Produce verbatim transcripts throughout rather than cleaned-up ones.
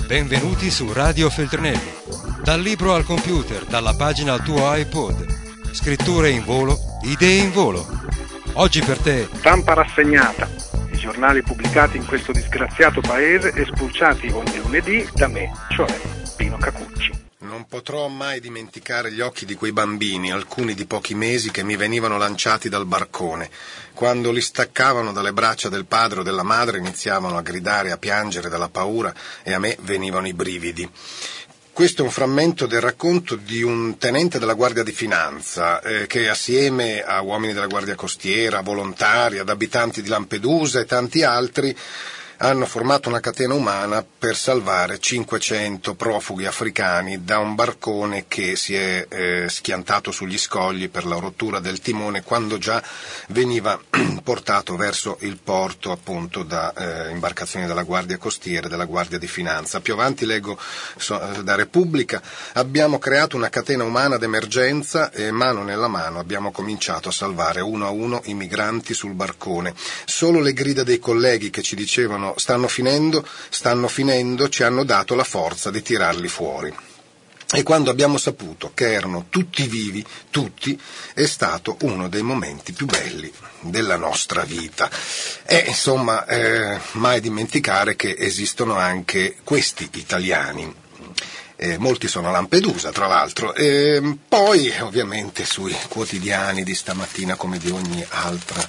Benvenuti su Radio Feltrinelli. Dal libro al computer, dalla pagina al tuo iPod. Scritture in volo, idee in volo. Oggi per te. Stampa rassegnata. I giornali pubblicati in questo disgraziato paese e spulciati ogni lunedì da me, cioè Pino Cacucci. Non potrò mai dimenticare gli occhi di quei bambini, alcuni di pochi mesi, che mi venivano lanciati dal barcone. Quando li staccavano dalle braccia del padre o della madre iniziavano a gridare e a piangere dalla paura e a me venivano i brividi. Questo è un frammento del racconto di un tenente della Guardia di Finanza eh, che assieme a uomini della Guardia Costiera, volontari, ad abitanti di Lampedusa e tanti altri hanno formato una catena umana per salvare cinquecento profughi africani da un barcone che si è eh, schiantato sugli scogli per la rottura del timone quando già veniva portato verso il porto, appunto, da eh, imbarcazioni della Guardia Costiera e della Guardia di Finanza. Più avanti leggo so, da Repubblica: abbiamo creato una catena umana d'emergenza e mano nella mano abbiamo cominciato a salvare uno a uno i migranti sul barcone. Solo le grida dei colleghi che ci dicevano stanno finendo, stanno finendo, ci hanno dato la forza di tirarli fuori. E quando abbiamo saputo che erano tutti vivi, tutti, è stato uno dei momenti più belli della nostra vita. E insomma, eh, mai dimenticare che esistono anche questi italiani. Eh, molti sono a Lampedusa, tra l'altro. E poi, ovviamente, sui quotidiani di stamattina, come di ogni altra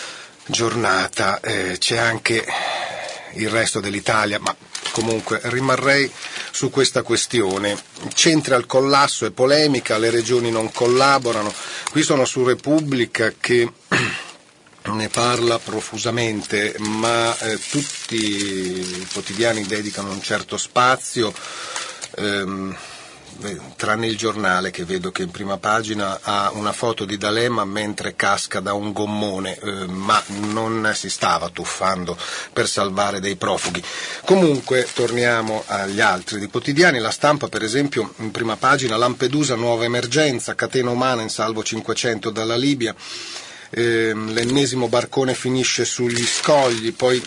giornata, eh, c'è anche il resto dell'Italia, ma comunque rimarrei su questa questione. Centri al collasso e polemica, le regioni non collaborano. Qui sono su Repubblica che ne parla profusamente, ma eh, tutti i quotidiani dedicano un certo spazio, ehm, tranne il Giornale, che vedo che in prima pagina ha una foto di D'Alema mentre casca da un gommone, eh, ma non si stava tuffando per salvare dei profughi. Comunque torniamo agli altri di quotidiani. La Stampa, per esempio, in prima pagina: Lampedusa, nuova emergenza, catena umana in salvo cinquecento dalla Libia, eh, l'ennesimo barcone finisce sugli scogli. Poi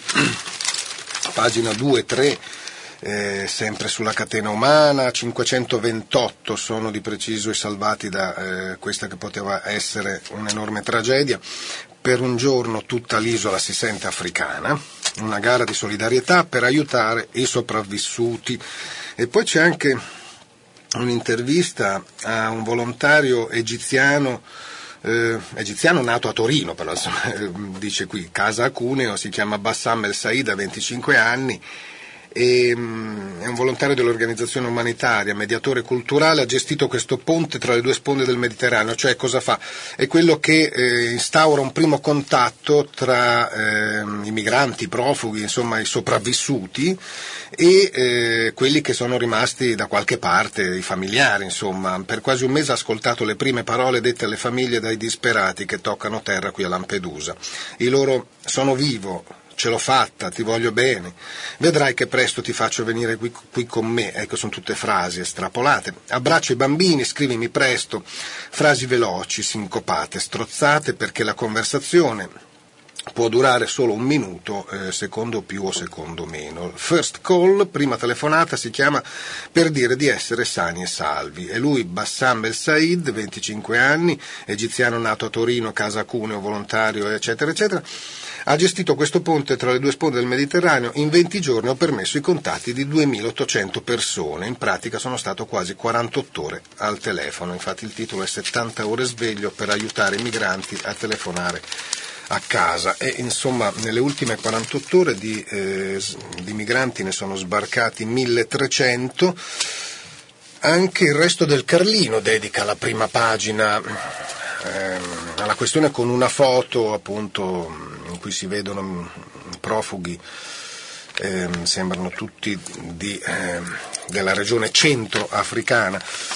pagina due, tre, Eh, sempre sulla catena umana, cinquecentoventotto sono di preciso i salvati da eh, questa che poteva essere un'enorme tragedia. Per un giorno tutta l'isola si sente africana, una gara di solidarietà per aiutare i sopravvissuti. E poi c'è anche un'intervista a un volontario egiziano, eh, egiziano nato a Torino, però insomma, eh, dice qui, casa a Cuneo, si chiama Bassam El Said, ha venticinque anni, e, um, è un volontario dell'organizzazione umanitaria, mediatore culturale, ha gestito questo ponte tra le due sponde del Mediterraneo. Cioè, cosa fa? È quello che eh, instaura un primo contatto tra eh, i migranti, i profughi, insomma i sopravvissuti, e eh, quelli che sono rimasti da qualche parte, i familiari, insomma. Per quasi un mese ha ascoltato le prime parole dette alle famiglie dai disperati che toccano terra qui a Lampedusa. I loro: sono vivo, ce l'ho fatta, ti voglio bene, vedrai che presto ti faccio venire qui, qui con me. Ecco, sono tutte frasi estrapolate. Abbraccio i bambini, scrivimi presto, frasi veloci, sincopate, strozzate, perché la conversazione può durare solo un minuto, eh, secondo più o secondo meno. First call, prima telefonata, si chiama per dire di essere sani e salvi. E lui, Bassam El Said, venticinque anni, egiziano nato a Torino, casa Cuneo, volontario, eccetera, eccetera, ha gestito questo ponte tra le due sponde del Mediterraneo. In venti giorni ho permesso i contatti di duemilaottocento persone. In pratica sono stato quasi quarantotto ore al telefono. Infatti il titolo è settanta ore sveglio per aiutare i migranti a telefonare a casa. E insomma, nelle ultime quarantotto ore di, eh, di migranti ne sono sbarcati milletrecento. Anche il Resto del Carlino dedica la prima pagina ehm, alla questione, con una foto, appunto, in cui si vedono profughi, eh, sembrano tutti di, eh, della regione centro-africana,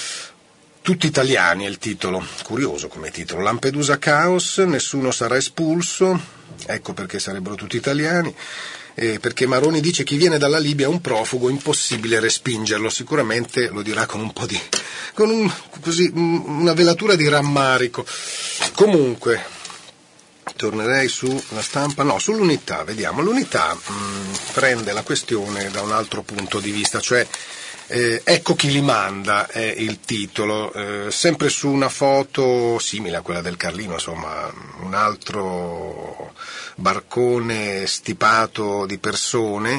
tutti italiani è il titolo, curioso come titolo. Lampedusa caos, nessuno sarà espulso, ecco perché sarebbero tutti italiani. Eh, perché Maroni dice: chi viene dalla Libia è un profugo, impossibile respingerlo. Sicuramente lo dirà con un po' di, con un, così, una velatura di rammarico. Comunque, tornerei sulla Stampa, no, sull'Unità, vediamo. L'Unità mh, prende la questione da un altro punto di vista, cioè eh, ecco chi li manda è il titolo, eh, sempre su una foto simile a quella del Carlino, insomma, un altro barcone stipato di persone.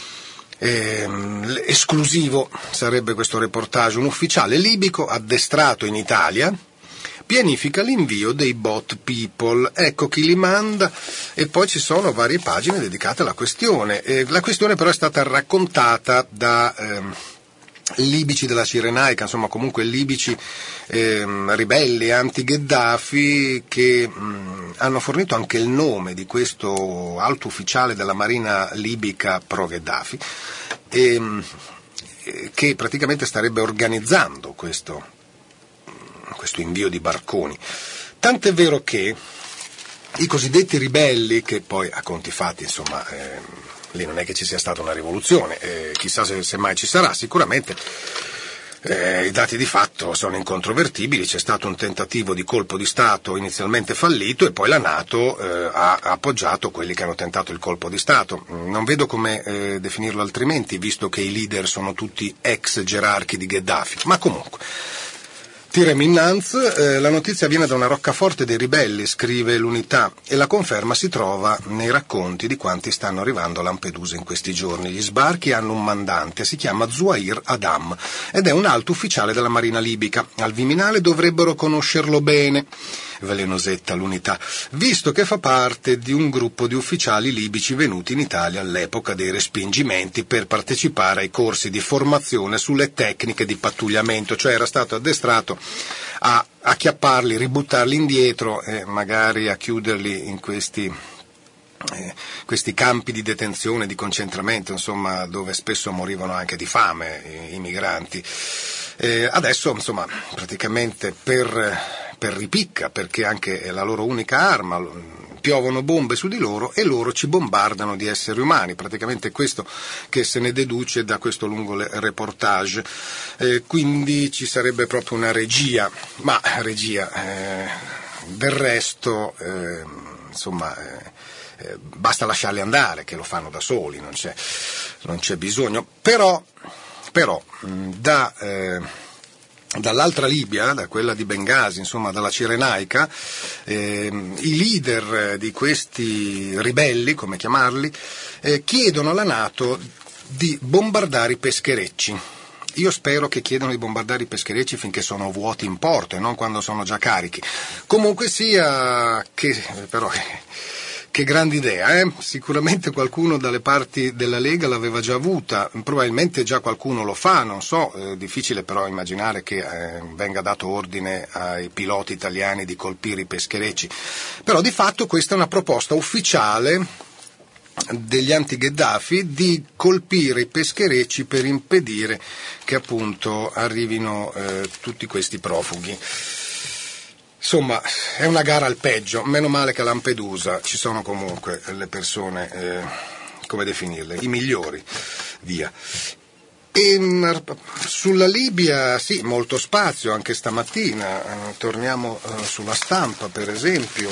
Eh, esclusivo sarebbe questo reportage. Un ufficiale libico addestrato in Italia pianifica l'invio dei boat people, ecco chi li manda, e poi ci sono varie pagine dedicate alla questione. Eh, la questione però è stata raccontata da ehm, libici della Cirenaica, insomma comunque libici ehm, ribelli anti-Gheddafi che mh, hanno fornito anche il nome di questo alto ufficiale della marina libica pro-Gheddafi, e, mh, che praticamente starebbe organizzando questo questo invio di barconi. Tant'è vero che i cosiddetti ribelli, che poi a conti fatti, insomma, eh, lì non è che ci sia stata una rivoluzione, eh, chissà se, se mai ci sarà, sicuramente eh, i dati di fatto sono incontrovertibili, c'è stato un tentativo di colpo di Stato inizialmente fallito e poi la NATO eh, ha appoggiato quelli che hanno tentato il colpo di Stato. Non vedo come eh, definirlo altrimenti, visto che i leader sono tutti ex gerarchi di Gheddafi, ma comunque. Tirem innanzi, eh, la notizia viene da una roccaforte dei ribelli, scrive l'Unità, e la conferma si trova nei racconti di quanti stanno arrivando a Lampedusa in questi giorni. Gli sbarchi hanno un mandante, si chiama Zuhair Adam, ed è un alto ufficiale della Marina libica. Al Viminale dovrebbero conoscerlo bene, velenosetta l'Unità, visto che fa parte di un gruppo di ufficiali libici venuti in Italia all'epoca dei respingimenti per partecipare ai corsi di formazione sulle tecniche di pattugliamento, cioè era stato addestrato a acchiapparli, ributtarli indietro e magari a chiuderli in questi, eh, questi campi di detenzione, di concentramento, insomma, dove spesso morivano anche di fame i, i migranti. Eh, adesso, insomma, praticamente per per ripicca, perché anche è la loro unica arma, piovono bombe su di loro e loro ci bombardano di esseri umani, praticamente questo che se ne deduce da questo lungo reportage, eh, quindi ci sarebbe proprio una regia, ma regia, eh, del resto, eh, insomma, eh, eh, basta lasciarli andare, che lo fanno da soli, non c'è, non c'è bisogno, però, però da... Eh, Dall'altra Libia, da quella di Bengasi, insomma dalla Cirenaica, eh, i leader di questi ribelli, come chiamarli, eh, chiedono alla NATO di bombardare i pescherecci. Io spero che chiedano di bombardare i pescherecci finché sono vuoti in porto e non quando sono già carichi. Comunque sia, che però... Che grande idea, eh? Sicuramente qualcuno dalle parti della Lega l'aveva già avuta, probabilmente già qualcuno lo fa, non so, è difficile però immaginare che eh, venga dato ordine ai piloti italiani di colpire i pescherecci, però di fatto questa è una proposta ufficiale degli anti-Gheddafi di colpire i pescherecci per impedire che appunto arrivino eh, tutti questi profughi. Insomma, è una gara al peggio, meno male che a Lampedusa ci sono comunque le persone, eh, come definirle, i migliori, via. E sulla Libia, sì, molto spazio, anche stamattina, eh, torniamo eh, sulla Stampa per esempio.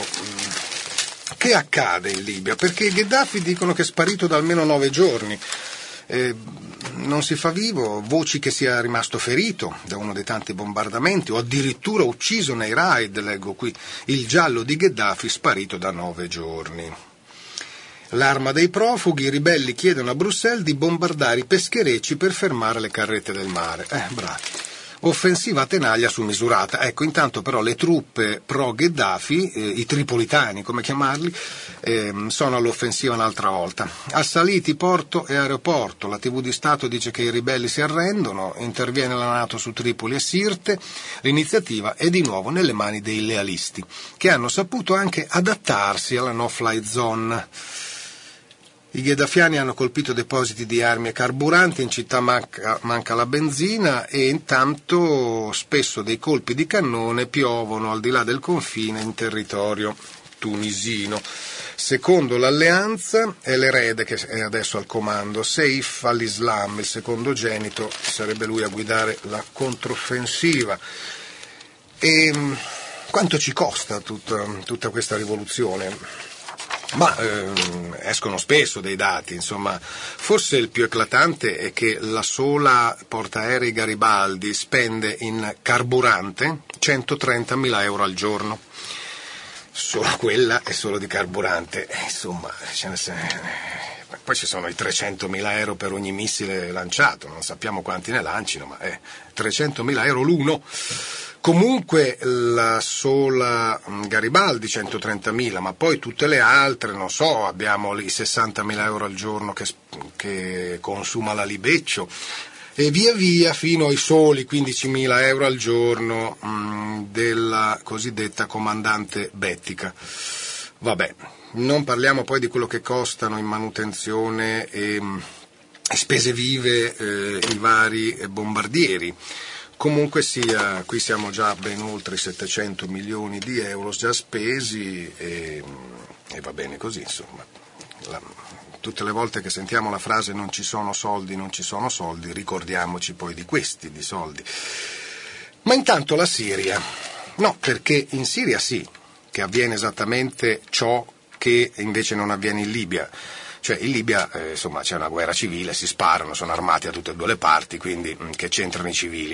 Che accade in Libia? Perché Gheddafi dicono che è sparito da almeno nove giorni. Eh, non si fa vivo, voci che sia rimasto ferito da uno dei tanti bombardamenti o addirittura ucciso nei raid, leggo qui, il giallo di Gheddafi sparito da nove giorni. L'arma dei profughi, i ribelli chiedono a Bruxelles di bombardare i pescherecci per fermare le carrette del mare. Eh, bravi. Offensiva a tenaglia su misurata. Ecco, intanto però le truppe pro-Gheddafi, eh, i tripolitani come chiamarli, eh, sono all'offensiva un'altra volta. Assaliti porto e aeroporto, la tivù di Stato dice che i ribelli si arrendono, interviene la NATO su Tripoli e Sirte, l'iniziativa è di nuovo nelle mani dei lealisti, che hanno saputo anche adattarsi alla no-fly zone. I gheddafiani hanno colpito depositi di armi e carburanti, in città manca, manca la benzina e intanto spesso dei colpi di cannone piovono al di là del confine in territorio tunisino. Secondo l'alleanza è l'erede che è adesso al comando, Saif al-Islam, il secondogenito, sarebbe lui a guidare la controffensiva. E quanto ci costa tutta, tutta questa rivoluzione? Ma ehm, escono spesso dei dati, insomma, forse il più eclatante è che la sola portaerei Garibaldi spende in carburante centotrentamila euro al giorno, solo quella è solo di carburante, eh, insomma, ce ne se... poi ci sono i trecentomila euro per ogni missile lanciato, non sappiamo quanti ne lancino, ma è trecentomila euro l'uno. Comunque la sola Garibaldi centotrentamila, ma poi tutte le altre, non so, abbiamo lì sessantamila euro al giorno che, che consuma la Libeccio, e via via fino ai soli quindicimila euro al giorno mh, della cosiddetta comandante Bettica. Vabbè, non parliamo poi di quello che costano in manutenzione e, e spese vive eh, i vari bombardieri. Comunque sia, qui siamo già ben oltre i settecento milioni di euro già spesi e, e va bene così, insomma. La, tutte le volte che sentiamo la frase non ci sono soldi, non ci sono soldi, ricordiamoci poi di questi, di soldi. Ma intanto la Siria. No, perché in Siria sì, che avviene esattamente ciò che invece non avviene in Libia. Cioè in Libia eh, insomma c'è una guerra civile, si sparano, sono armati a tutte e due le parti, quindi mh, che c'entrano i civili.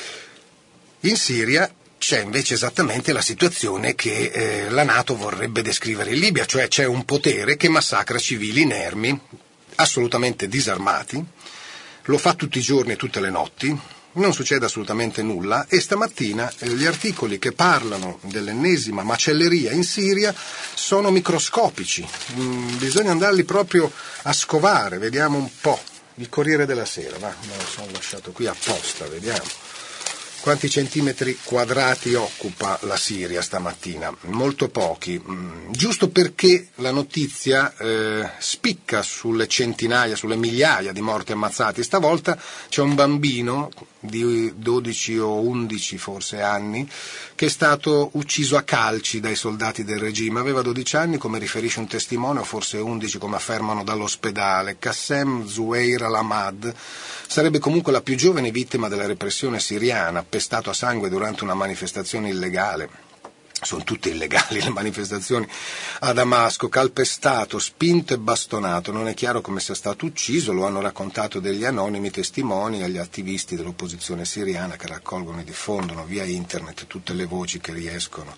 In Siria c'è invece esattamente la situazione che eh, la NATO vorrebbe descrivere in Libia, cioè c'è un potere che massacra civili inermi, assolutamente disarmati, lo fa tutti i giorni e tutte le notti, non succede assolutamente nulla, e stamattina eh, gli articoli che parlano dell'ennesima macelleria in Siria sono microscopici, mm, bisogna andarli proprio a scovare, vediamo un po'. Il Corriere della Sera, va, me lo sono lasciato qui apposta, vediamo. Quanti centimetri quadrati occupa la Siria stamattina? Molto pochi, mm, giusto perché la notizia eh, spicca sulle centinaia, sulle migliaia di morti ammazzati. Stavolta c'è un bambino di dodici o undici forse anni che è stato ucciso a calci dai soldati del regime. Aveva dodici anni, come riferisce un testimone, o forse undici come affermano dall'ospedale. Qassem Zuweir al-Ahmad sarebbe comunque la più giovane vittima della repressione siriana, appestato a sangue durante una manifestazione illegale. Sono tutte illegali le manifestazioni a Damasco, calpestato, spinto e bastonato. Non è chiaro come sia stato ucciso, lo hanno raccontato degli anonimi testimoni agli attivisti dell'opposizione siriana che raccolgono e diffondono via internet tutte le voci che riescono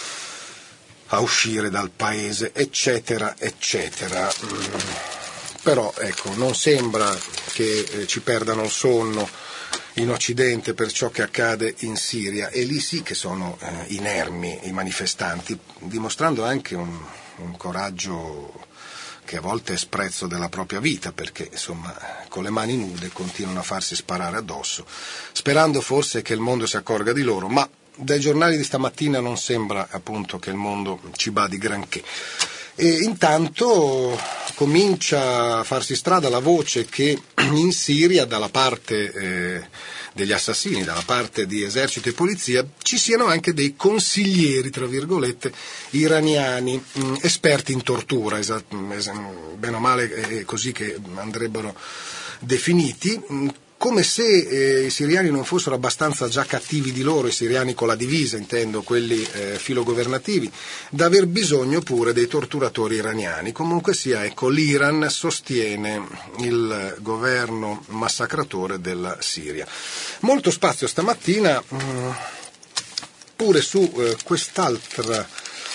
a uscire dal paese, eccetera, eccetera. Però ecco, non sembra che eh, ci perdano il sonno in Occidente per ciò che accade in Siria, e lì sì che sono eh, inermi i manifestanti, dimostrando anche un, un coraggio che a volte è sprezzo della propria vita, perché insomma con le mani nude continuano a farsi sparare addosso, sperando forse che il mondo si accorga di loro, ma dai giornali di stamattina non sembra appunto che il mondo ci badi granché. E intanto comincia a farsi strada la voce che in Siria, dalla parte eh, degli assassini, dalla parte di esercito e polizia, ci siano anche dei consiglieri, tra virgolette, iraniani, mh, esperti in tortura, esat- es- bene o male è così che andrebbero definiti, mh, come se eh, i siriani non fossero abbastanza già cattivi di loro, i siriani con la divisa, intendo, quelli eh, filogovernativi, da aver bisogno pure dei torturatori iraniani. Comunque sia, ecco, l'Iran sostiene il governo massacratore della Siria. Molto spazio stamattina mh, pure su eh, quest'altra,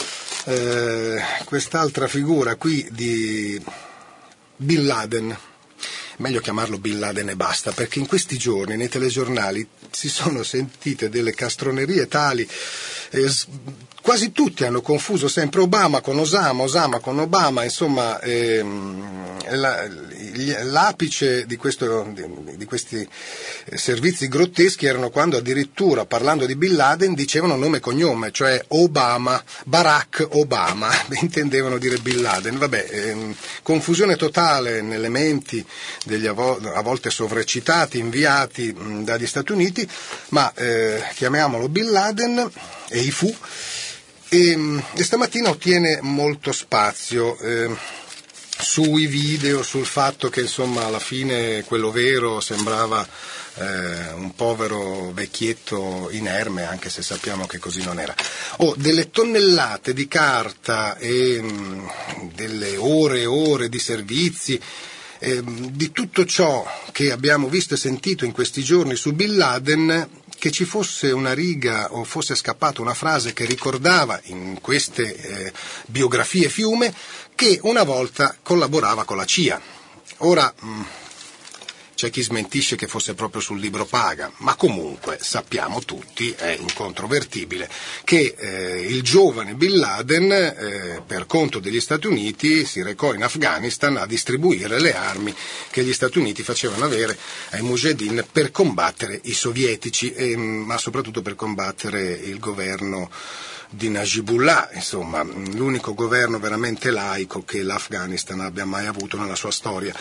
eh, quest'altra figura qui di Bin Laden. Meglio chiamarlo Bin Laden e basta, perché in questi giorni nei telegiornali si sono sentite delle castronerie tali, eh, quasi tutti hanno confuso sempre Obama con Osama, Osama con Obama, insomma ehm, la, l'apice di, questo, di, di questi servizi grotteschi erano quando addirittura, parlando di Bin Laden, dicevano nome e cognome, cioè Obama, Barack Obama, intendevano dire Bin Laden. Vabbè, ehm, confusione totale nelle menti degli a volte sovraccitati, inviati mh, dagli Stati Uniti, ma eh, chiamiamolo Bin Laden, e i fu, e, e stamattina ottiene molto spazio. Eh, sui video, sul fatto che insomma alla fine quello vero sembrava eh, un povero vecchietto inerme, anche se sappiamo che così non era. Oh, delle tonnellate di carta e mh, delle ore e ore di servizi, eh, di tutto ciò che abbiamo visto e sentito in questi giorni su Bin Laden, che ci fosse una riga o fosse scappata una frase che ricordava in queste eh, biografie fiume che una volta collaborava con la C I A. Ora mh, c'è chi smentisce che fosse proprio sul libro paga, ma comunque sappiamo tutti, è incontrovertibile, che eh, il giovane Bin Laden eh, per conto degli Stati Uniti si recò in Afghanistan a distribuire le armi che gli Stati Uniti facevano avere ai mujahideen per combattere i sovietici, e, ma soprattutto per combattere il governo di Najibullah, insomma l'unico governo veramente laico che l'Afghanistan abbia mai avuto nella sua storia,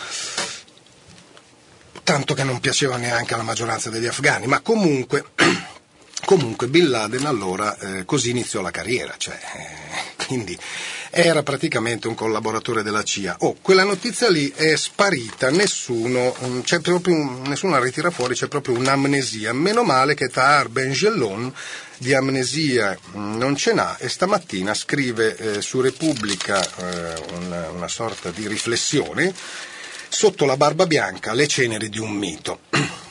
tanto che non piaceva neanche alla maggioranza degli afghani, ma comunque, comunque Bin Laden allora eh, così iniziò la carriera, cioè, eh, quindi era praticamente un collaboratore della C I A. Oh, quella notizia lì è sparita, nessuno, c'è proprio un, nessuno la ritira fuori, c'è proprio un'amnesia. Meno male che Tahar Ben Jelloun di amnesia non ce n'ha, e stamattina scrive eh, su Repubblica eh, una, una sorta di riflessione: sotto la barba bianca le ceneri di un mito.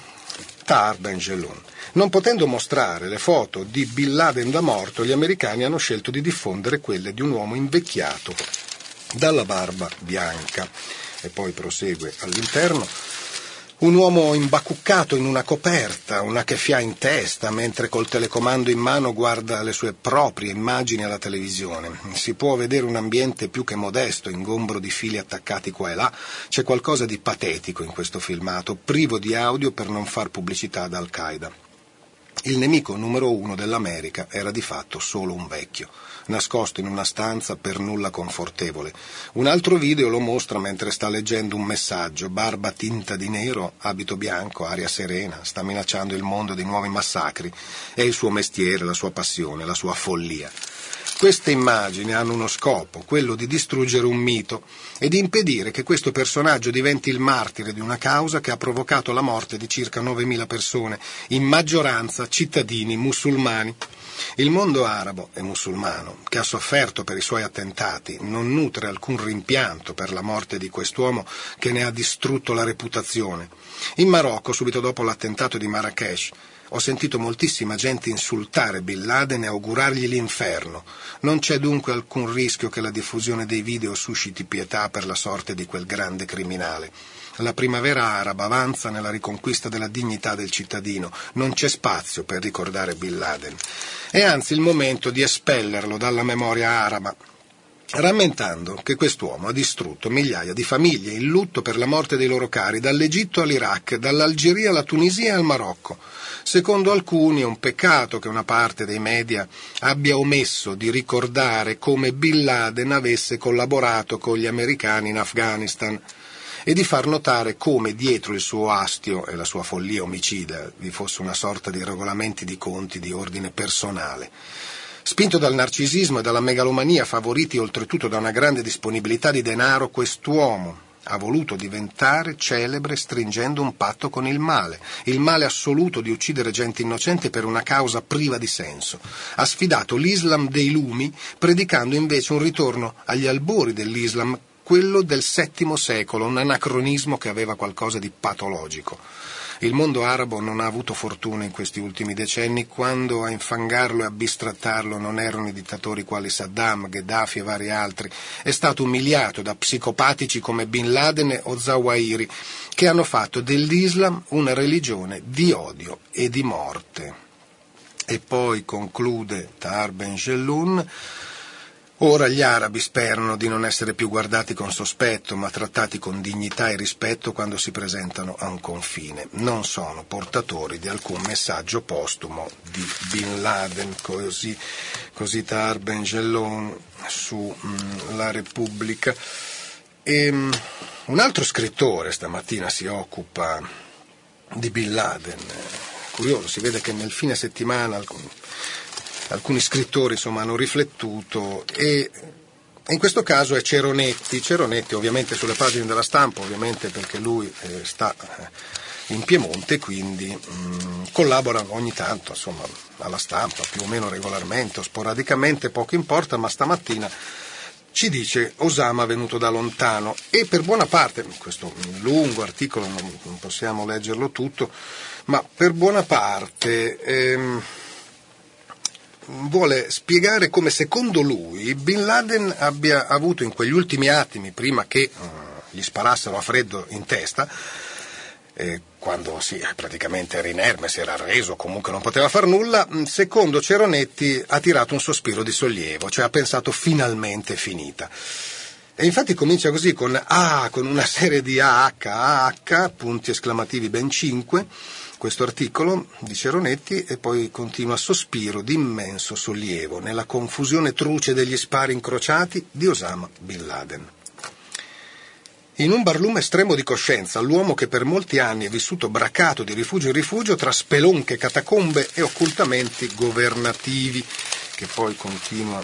Tahar Ben Jelloun. Non potendo mostrare le foto di Bin Laden da morto, gli americani hanno scelto di diffondere quelle di un uomo invecchiato dalla barba bianca. E poi prosegue all'interno: un uomo imbacuccato in una coperta, una keffia in testa, mentre col telecomando in mano guarda le sue proprie immagini alla televisione. Si può vedere un ambiente più che modesto, ingombro di fili attaccati qua e là. C'è qualcosa di patetico in questo filmato, privo di audio per non far pubblicità ad Al-Qaeda. Il nemico numero uno dell'America era di fatto solo un vecchio, nascosto in una stanza per nulla confortevole. Un altro video lo mostra mentre sta leggendo un messaggio: barba tinta di nero, abito bianco, aria serena, sta minacciando il mondo di nuovi massacri. È il suo mestiere, la sua passione, la sua follia. Queste immagini hanno uno scopo, quello di distruggere un mito e di impedire che questo personaggio diventi il martire di una causa che ha provocato la morte di circa novemila persone, in maggioranza cittadini musulmani. Il mondo arabo e musulmano, che ha sofferto per i suoi attentati, non nutre alcun rimpianto per la morte di quest'uomo che ne ha distrutto la reputazione. In Marocco, subito dopo l'attentato di Marrakech, ho sentito moltissima gente insultare Bin Laden e augurargli l'inferno. Non c'è dunque alcun rischio che la diffusione dei video susciti pietà per la sorte di quel grande criminale. La primavera araba avanza nella riconquista della dignità del cittadino. Non c'è spazio per ricordare Bin Laden. È anzi il momento di espellerlo dalla memoria araba, rammentando che quest'uomo ha distrutto migliaia di famiglie in lutto per la morte dei loro cari, dall'Egitto all'Iraq, dall'Algeria alla Tunisia e al Marocco. Secondo alcuni è un peccato che una parte dei media abbia omesso di ricordare come Bin Laden avesse collaborato con gli americani in Afghanistan e di far notare come dietro il suo astio e la sua follia omicida vi fosse una sorta di regolamenti di conti di ordine personale. Spinto dal narcisismo e dalla megalomania, favoriti oltretutto da una grande disponibilità di denaro, quest'uomo ha voluto diventare celebre stringendo un patto con il male, il male assoluto di uccidere gente innocente per una causa priva di senso. Ha sfidato l'Islam dei lumi, predicando invece un ritorno agli albori dell'Islam, quello del settimo secolo, un anacronismo che aveva qualcosa di patologico. Il mondo arabo non ha avuto fortuna in questi ultimi decenni, quando a infangarlo e a bistrattarlo non erano i dittatori quali Saddam, Gheddafi e vari altri. È stato umiliato da psicopatici come Bin Laden o Zawahiri, che hanno fatto dell'Islam una religione di odio e di morte. E poi conclude Tahar Ben Jelloun: ora gli arabi sperano di non essere più guardati con sospetto, ma trattati con dignità e rispetto quando si presentano a un confine. Non sono portatori di alcun messaggio postumo di Bin Laden. Così, così Tahar Ben Jelloun su mh, La Repubblica. E, mh, un altro scrittore stamattina si occupa di Bin Laden. Curioso, si vede che nel fine settimana alcuni scrittori insomma hanno riflettuto e in questo caso è Ceronetti, Ceronetti ovviamente sulle pagine della Stampa, ovviamente perché lui eh, sta eh, in Piemonte, quindi mh, collabora ogni tanto, insomma, alla Stampa, più o meno regolarmente o sporadicamente, poco importa, ma stamattina ci dice Osama venuto da lontano, e per buona parte, questo lungo articolo non, non possiamo leggerlo tutto, ma per buona parte ehm, vuole spiegare come secondo lui Bin Laden abbia avuto in quegli ultimi attimi, prima che uh, gli sparassero a freddo in testa, eh, quando sì, praticamente era inerme, si era arreso, comunque non poteva far nulla, secondo Ceronetti ha tirato un sospiro di sollievo, cioè ha pensato finalmente finita. E infatti comincia così con A, con una serie di A H, A H, punti esclamativi ben cinque, questo articolo di Ceronetti, e poi continua: sospiro di immenso sollievo nella confusione truce degli spari incrociati di Osama Bin Laden. In un barlume estremo di coscienza, l'uomo che per molti anni è vissuto bracato di rifugio in rifugio tra spelonche, catacombe e occultamenti governativi, che poi continua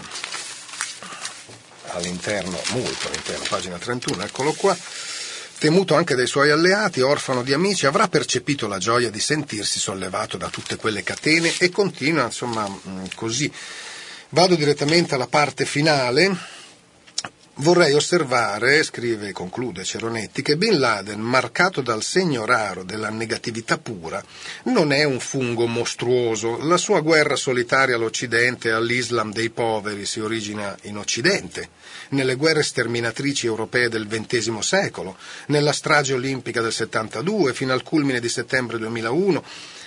all'interno, molto all'interno, pagina trentuno, eccolo qua. Temuto anche dai suoi alleati, orfano di amici, avrà percepito la gioia di sentirsi sollevato da tutte quelle catene, e continua, insomma, così. Vado direttamente alla parte finale. Vorrei osservare, scrive e conclude Ceronetti, che Bin Laden, marcato dal segno raro della negatività pura, non è un fungo mostruoso. La sua guerra solitaria all'Occidente e all'Islam dei poveri si origina in Occidente, nelle guerre sterminatrici europee del ventesimo secolo, nella strage olimpica del settantadue, fino al culmine di settembre duemilauno.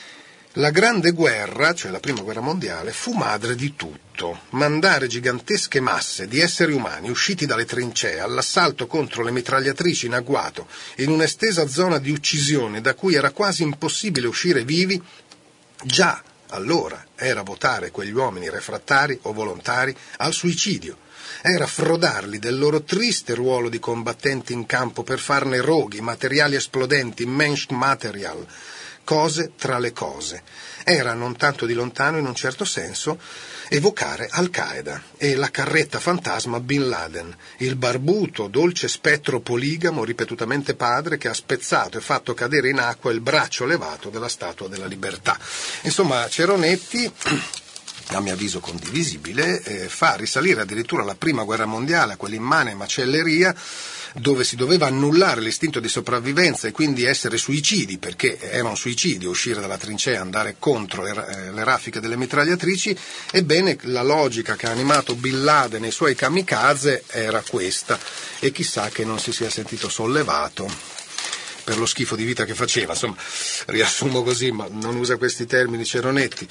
La Grande Guerra, cioè la Prima Guerra Mondiale, fu madre di tutto. Mandare gigantesche masse di esseri umani usciti dalle trincee all'assalto contro le mitragliatrici in agguato in un'estesa zona di uccisione da cui era quasi impossibile uscire vivi, già allora era votare quegli uomini refrattari o volontari al suicidio. Era frodarli del loro triste ruolo di combattenti in campo per farne roghi, materiali esplodenti, Menschmaterial, cose tra le cose. Era non tanto di lontano, in un certo senso, evocare Al-Qaeda e la carretta fantasma Bin Laden, il barbuto, dolce spettro poligamo, ripetutamente padre, che ha spezzato e fatto cadere in acqua il braccio levato della Statua della Libertà. Insomma, Ceronetti, a mio avviso condivisibile, eh, fa risalire addirittura alla Prima Guerra Mondiale, a quell'immane macelleria dove si doveva annullare l'istinto di sopravvivenza e quindi essere suicidi, perché era un suicidio uscire dalla trincea, andare contro le, le raffiche delle mitragliatrici. Ebbene, la logica che ha animato Bin Laden e i suoi kamikaze era questa, e chissà che non si sia sentito sollevato per lo schifo di vita che faceva. Insomma, riassumo così, ma non usa questi termini Ceronetti.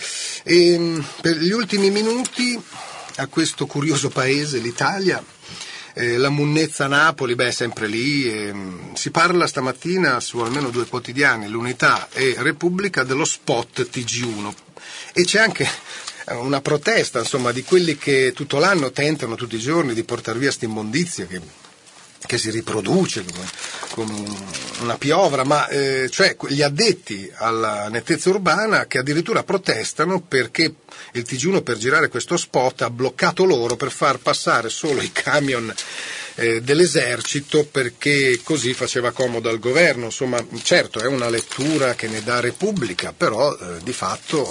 E per gli ultimi minuti a questo curioso paese, l'Italia, Eh, la munnezza Napoli, beh, è sempre lì. Eh, si parla stamattina su almeno due quotidiani, l'Unità e Repubblica, dello spot T G uno, e c'è anche una protesta, insomma, di quelli che tutto l'anno tentano tutti i giorni di portare via sta immondizia che, che si riproduce come, come una piovra, ma eh, cioè gli addetti alla nettezza urbana che addirittura protestano perché il T G uno, per girare questo spot, ha bloccato loro per far passare solo i camion eh, dell'esercito, perché così faceva comodo al governo. Insomma, certo, è una lettura che ne dà Repubblica, però eh, di fatto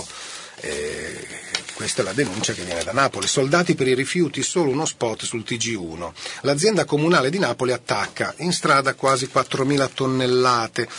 eh, questa è la denuncia che viene da Napoli. Soldati per i rifiuti, solo uno spot sul T G uno. L'azienda comunale di Napoli attacca, in strada quasi quattromila tonnellate.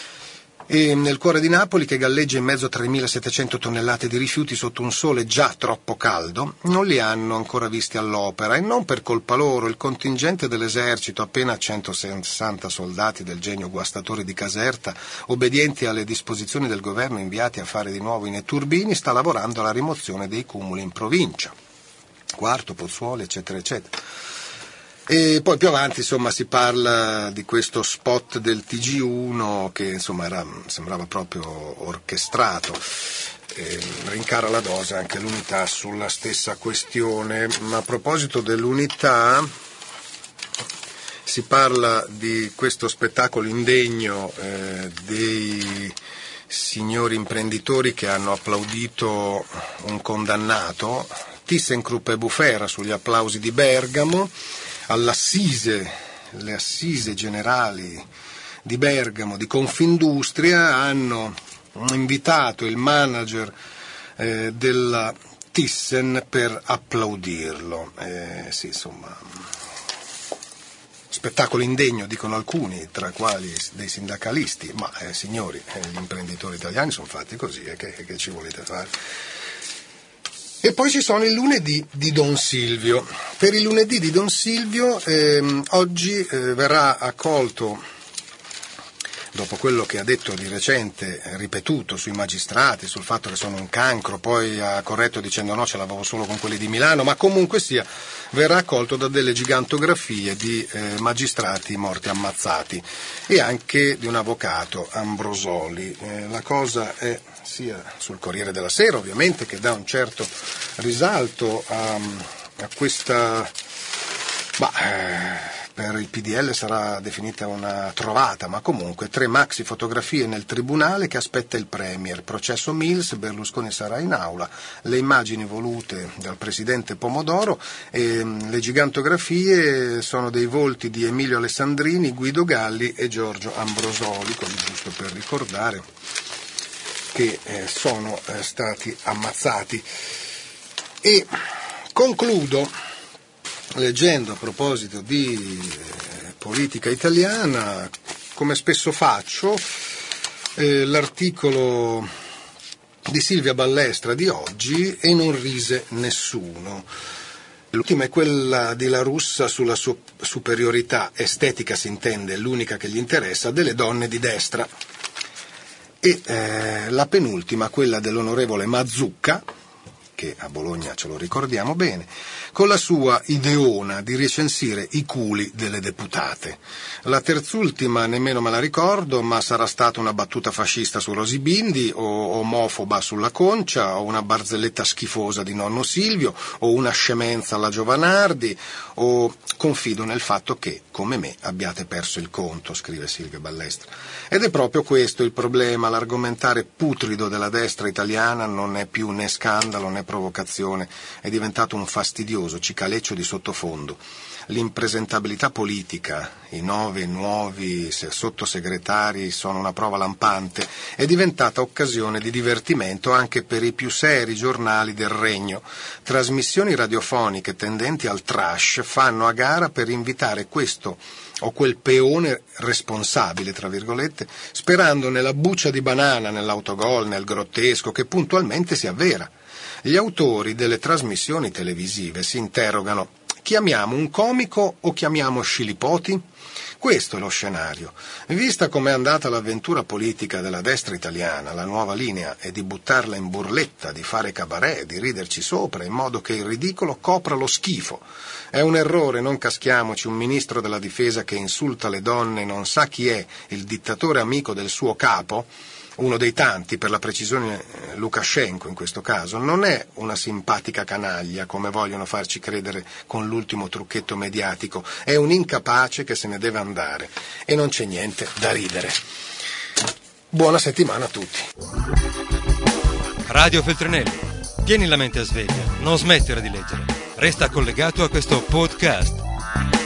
E nel cuore di Napoli, che galleggia in mezzo a tremilasettecento tonnellate di rifiuti sotto un sole già troppo caldo, non li hanno ancora visti all'opera, e non per colpa loro. Il contingente dell'esercito, appena centosessanta soldati del genio guastatori di Caserta, obbedienti alle disposizioni del governo inviati a fare di nuovo i netturbini, sta lavorando alla rimozione dei cumuli in provincia, Quarto, Pozzuoli, eccetera, eccetera. E poi più avanti, insomma, si parla di questo spot del T G uno che, insomma, era, sembrava proprio orchestrato. E rincara la dose anche l'Unità sulla stessa questione. Ma a proposito dell'Unità, si parla di questo spettacolo indegno eh, dei signori imprenditori che hanno applaudito un condannato ThyssenKrupp e Bufera sugli applausi di Bergamo, all'assise, le assise generali di Bergamo di Confindustria hanno invitato il manager eh, della Thyssen per applaudirlo. Eh, sì, insomma, spettacolo indegno, dicono alcuni, tra quali dei sindacalisti, ma eh, signori, eh, gli imprenditori italiani sono fatti così, eh, che, che ci volete fare? E poi ci sono il lunedì di Don Silvio. Per il lunedì di Don Silvio ehm, oggi eh, verrà accolto, dopo quello che ha detto di recente, ripetuto sui magistrati, sul fatto che sono un cancro, poi ha corretto dicendo no, ce l'avevo solo con quelli di Milano, ma comunque sia, verrà accolto da delle gigantografie di eh, magistrati morti ammazzati e anche di un avvocato, Ambrosoli. Eh, la cosa è sia sul Corriere della Sera, ovviamente, che dà un certo risalto a, a questa... Bah, eh, per il P D L sarà definita una trovata, ma comunque tre maxi fotografie nel tribunale che aspetta il Premier, processo Mills, Berlusconi sarà in aula, le immagini volute dal presidente Pomodoro e le gigantografie sono dei volti di Emilio Alessandrini, Guido Galli e Giorgio Ambrosoli, così giusto per ricordare che eh, sono eh, stati ammazzati. E concludo leggendo, a proposito di eh, politica italiana, come spesso faccio, eh, l'articolo di Silvia Ballestra di oggi, e non rise nessuno. L'ultima è quella di La Russa sulla su- superiorità estetica, si intende, l'unica che gli interessa, delle donne di destra. E eh, la penultima, quella dell'onorevole Mazzucca, che a Bologna ce lo ricordiamo bene, con la sua ideona di recensire i culi delle deputate. La terzultima nemmeno me la ricordo, ma sarà stata una battuta fascista su Rosy Bindi, o omofoba sulla Concia, o una barzelletta schifosa di nonno Silvio, o una scemenza alla Giovanardi, o confido nel fatto che, come me, abbiate perso il conto, scrive Silvia Ballestra. Ed è proprio questo il problema, l'argomentare putrido della destra italiana non è più né scandalo né provocazione, è diventato un fastidioso cicaleccio di sottofondo. L'impresentabilità politica, i nove nuovi sottosegretari sono una prova lampante, è diventata occasione di divertimento anche per i più seri giornali del regno. Trasmissioni radiofoniche tendenti al trash fanno a gara per invitare questo o quel peone responsabile, tra virgolette, sperando nella buccia di banana, nell'autogol, nel grottesco, che puntualmente si avvera. Gli autori delle trasmissioni televisive si interrogano: chiamiamo un comico o chiamiamo Scilipoti? Questo è lo scenario. Vista com'è andata l'avventura politica della destra italiana, la nuova linea è di buttarla in burletta, di fare cabaret, di riderci sopra, in modo che il ridicolo copra lo schifo. È un errore, non caschiamoci, un ministro della difesa che insulta le donne, non sa chi è, il dittatore amico del suo capo, uno dei tanti, per la precisione Lukashenko in questo caso, non è una simpatica canaglia, come vogliono farci credere con l'ultimo trucchetto mediatico, è un incapace che se ne deve andare e non c'è niente da ridere. Buona settimana a tutti. Radio Feltrinelli, tieni la mente a sveglia, non smettere di leggere, resta collegato a questo podcast.